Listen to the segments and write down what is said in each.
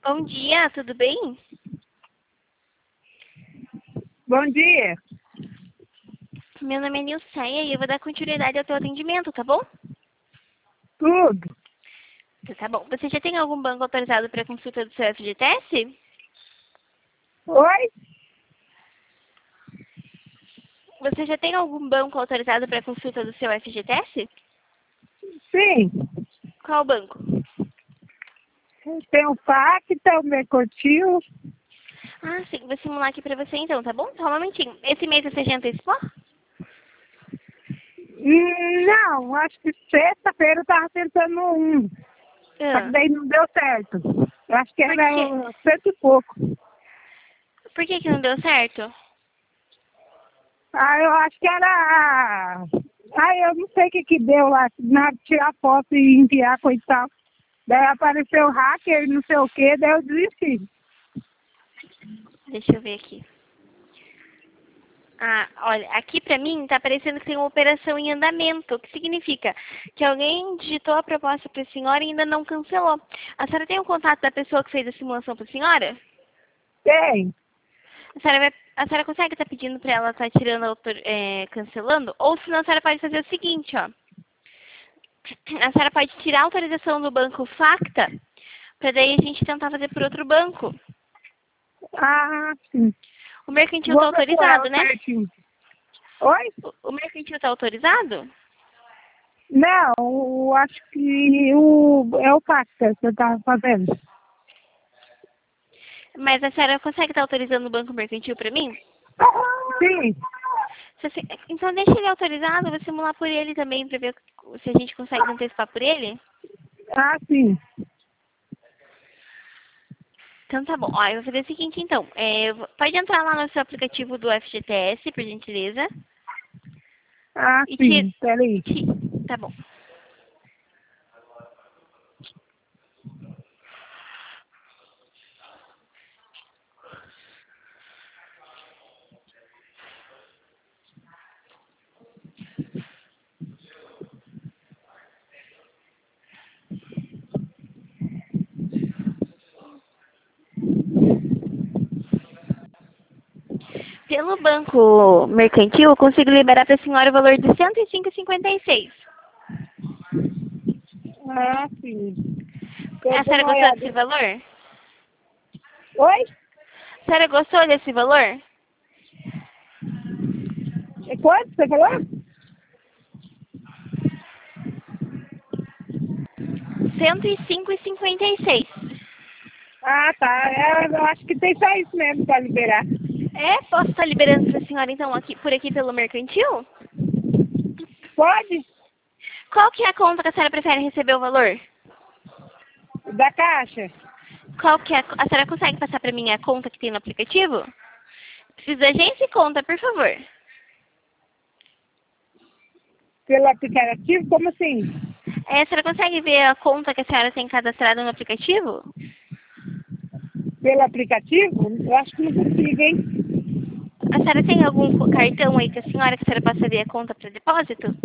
Bom dia, tudo bem? Bom dia. Meu nome é Nilceia e eu vou dar continuidade ao teu atendimento, tá bom? Tudo. Tá bom. Você já tem algum banco autorizado para consulta do seu FGTS? Oi? Você já tem algum banco autorizado para consulta do seu FGTS? Sim. Qual banco? Tem o Pacta, o Mercotil. Ah, sim. Vou simular aqui para você então, tá bom? Só um momentinho. Esse mês você já antecipou? Não, acho que sexta-feira eu tava tentando um. Só que Ah, daí não deu certo. Eu acho que por era quê? cento e pouco. Por que não deu certo? Eu acho que era. Eu não sei o que deu lá. Na hora de tirar foto e enviar, coisa e tal. Daí apareceu hacker, não sei o que, daí eu desisti. Deixa eu ver aqui. Ah, olha, aqui pra mim tá parecendo que tem uma operação em andamento, o que significa que alguém digitou a proposta pra senhora e ainda não cancelou. A senhora tem o contato da pessoa que fez a simulação pra senhora? Tem. A senhora consegue estar pedindo pra ela estar tirando, cancelando? Ou senão a senhora pode fazer o seguinte, ó. A senhora pode tirar a autorização do banco Facta, pra daí a gente tentar fazer por outro banco. Sim. O mercantil tá Vou ver com autorizado, ela né? certinho. Oi? O mercantil tá autorizado? Não, eu acho que é o Pacta que eu estava fazendo. Mas a senhora consegue estar autorizando o banco mercantil pra mim? Sim. Então deixa ele autorizado, eu vou simular por ele também pra ver se a gente consegue antecipar por ele. Sim. Então tá bom. Ó, eu vou fazer o seguinte então. Pode entrar lá no seu aplicativo do FGTS, por gentileza. E Sim. Peraí. Tá bom. Pelo banco mercantil, eu consigo liberar para a senhora o valor de R$ 105,56. Sim. A Eu dou senhora uma gostou olhada. desse valor? Oi? A senhora gostou desse valor? É quanto você falou? R$ 105,56. Tá. Eu acho que tem só isso mesmo para liberar. Posso estar liberando para a senhora então por aqui pelo mercantil? Pode? Qual que é a conta que a senhora prefere receber o valor? Da caixa? Qual que é a senhora consegue passar para mim a conta que tem no aplicativo? Preciso da agência e conta, por favor. Pelo aplicativo? Como assim? A senhora consegue ver a conta que a senhora tem cadastrada no aplicativo? Pelo aplicativo? Eu acho que não consigo, hein? A senhora tem algum cartão aí que a senhora possa ver a conta para depósito?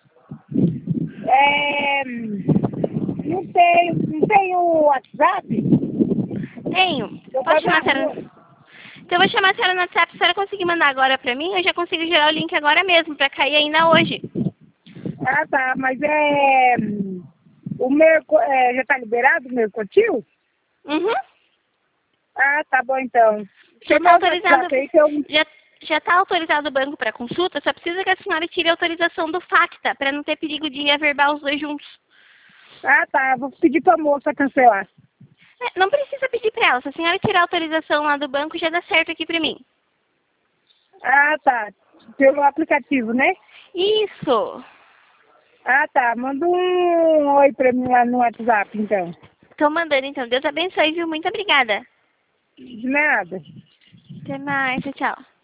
Não tenho o WhatsApp? Tenho. Eu Posso vou chamar na a senhora? rua. Então eu vou chamar a senhora no WhatsApp. Se a senhora conseguir mandar agora para mim, eu já consigo gerar o link agora mesmo, para cair ainda hoje. Tá. Mas já tá liberado o Mercotil? Uhum. Tá bom então. Já Você está manda o autorizado. WhatsApp aí que eu... Já está autorizado o banco para consulta, só precisa que a senhora tire a autorização do Facta, para não ter perigo de averbar os dois juntos. Tá. Vou pedir pra moça cancelar. Não precisa pedir para ela, se a senhora tirar a autorização lá do banco, já dá certo aqui para mim. Tá. Pelo aplicativo, né? Isso! Tá. Manda um oi pra mim lá no WhatsApp, então. Estou mandando então. Deus abençoe, viu? Muito obrigada. De nada. Até mais, tchau.